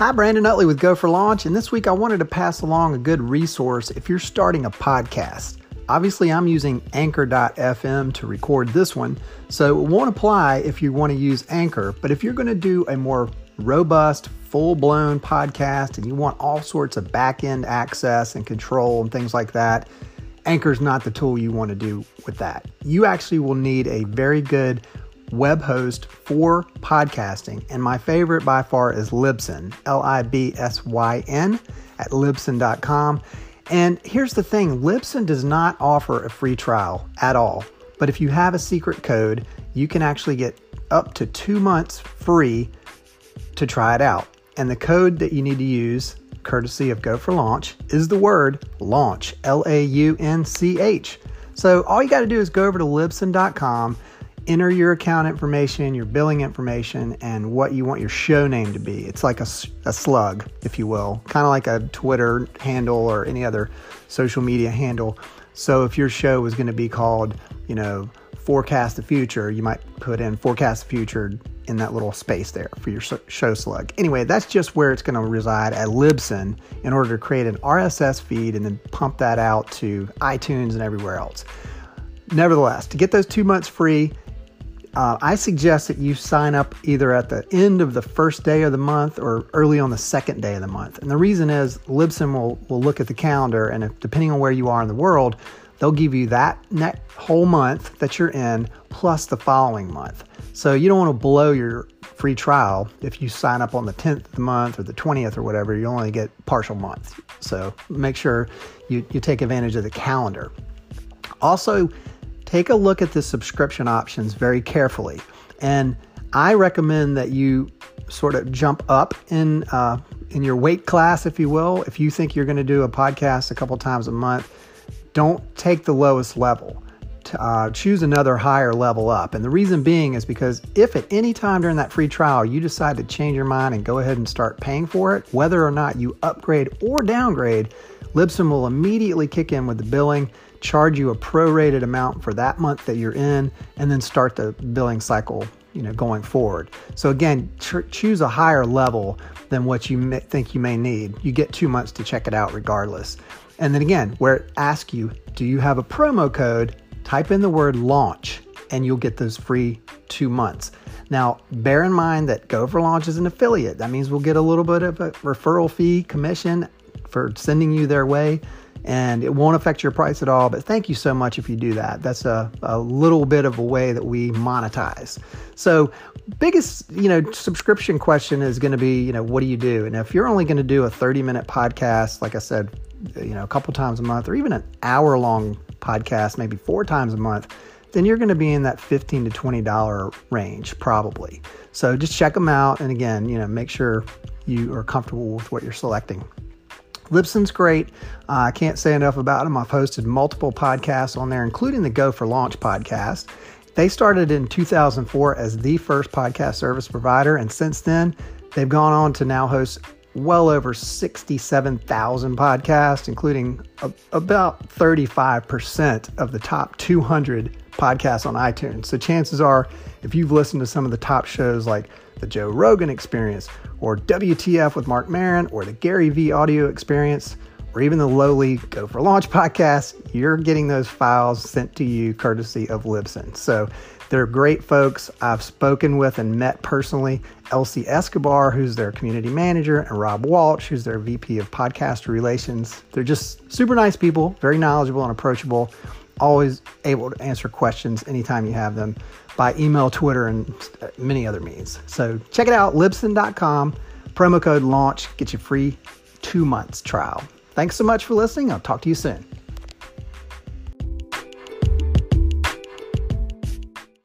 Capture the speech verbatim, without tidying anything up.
Hi, Brandon Utley with Go for Launch, and this week I wanted to pass along a good resource if you're starting a podcast. Obviously, I'm using Anchor dot f m to record this one, so it won't apply if you want to use Anchor, but if you're going to do a more robust, full-blown podcast and you want all sorts of back-end access and control and things like that, Anchor's not the tool you want to do with that. You actually will need a very good web host for podcasting, and my favorite by far is Libsyn, L I B S Y N, at libsyn dot com. And here's the thing, Libsyn does not offer a free trial at all, but if you have a secret code, you can actually get up to two months free to try it out. And the code that you need to use, courtesy of Go for Launch, is the word launch, L A U N C H. So all you got to do is go over to libsyn dot com, enter your account information, your billing information, and what you want your show name to be. It's like a, a slug, if you will, kind of like a Twitter handle or any other social media handle. So if your show was going to be called, you know, Forecast the Future, you might put in Forecast the Future in that little space there for your show slug. Anyway, that's just where it's going to reside at Libsyn in order to create an R S S feed and then pump that out to iTunes and everywhere else. Nevertheless, to get those two months free, Uh, I suggest that you sign up either at the end of the first day of the month or early on the second day of the month. And the reason is Libsyn will, will look at the calendar, and if, depending on where you are in the world, they'll give you that net whole month that you're in plus the following month. So you don't want to blow your free trial. If you sign up on the tenth of the month or the twentieth or whatever, you only get partial month. So make sure you, you take advantage of the calendar. Also, take a look at the subscription options very carefully. And I recommend that you sort of jump up in uh, in your weight class, if you will. If you think you're going to do a podcast a couple times a month, don't take the lowest level. Uh, choose another higher level up. And the reason being is because if at any time during that free trial you decide to change your mind and go ahead and start paying for it, whether or not you upgrade or downgrade, Libsyn will immediately kick in with the billing, charge you a prorated amount for that month that you're in, and then start the billing cycle, you know, going forward. So again, tr- choose a higher level than what you may think you may need. You get two months to check it out regardless. And then again, where it asks you, do you have a promo code? Type in the word launch and you'll get those free two months. Now, bear in mind that Go for Launch is an affiliate. That means we'll get a little bit of a referral fee commission for sending you their way, and it won't affect your price at all. But thank you so much if you do that. That's a, a little bit of a way that we monetize. So biggest, you know, subscription question is going to be, you know, what do you do? And if you're only going to do a thirty minute podcast, like I said, you know, a couple times a month, or even an hour long podcast, maybe four times a month, then you're going to be in that fifteen to twenty dollars range probably. So just check them out. And again, you know, make sure you are comfortable with what you're selecting. Libsyn's great. Uh, I can't say enough about them. I've hosted multiple podcasts on there, including the Go for Launch podcast. They started in two thousand four as the first podcast service provider. And since then, they've gone on to now host well over sixty-seven thousand podcasts, including a, about thirty-five percent of the top two hundred podcasts on iTunes. So chances are, if you've listened to some of the top shows like the Joe Rogan Experience, or W T F with Mark Maron, or the Gary V Audio Experience, or even the lowly Go for Launch podcast, you're getting those files sent to you courtesy of Libsyn. So they're great folks. I've spoken with and met personally Elsie Escobar, who's their community manager, and Rob Walsh, who's their V P of Podcaster Relations. They're just super nice people, very knowledgeable and approachable, always able to answer questions anytime you have them by email, Twitter, and many other means. So check it out, libsyn dot com, promo code LAUNCH, get you free two months trial. Thanks so much for listening. I'll talk to you soon.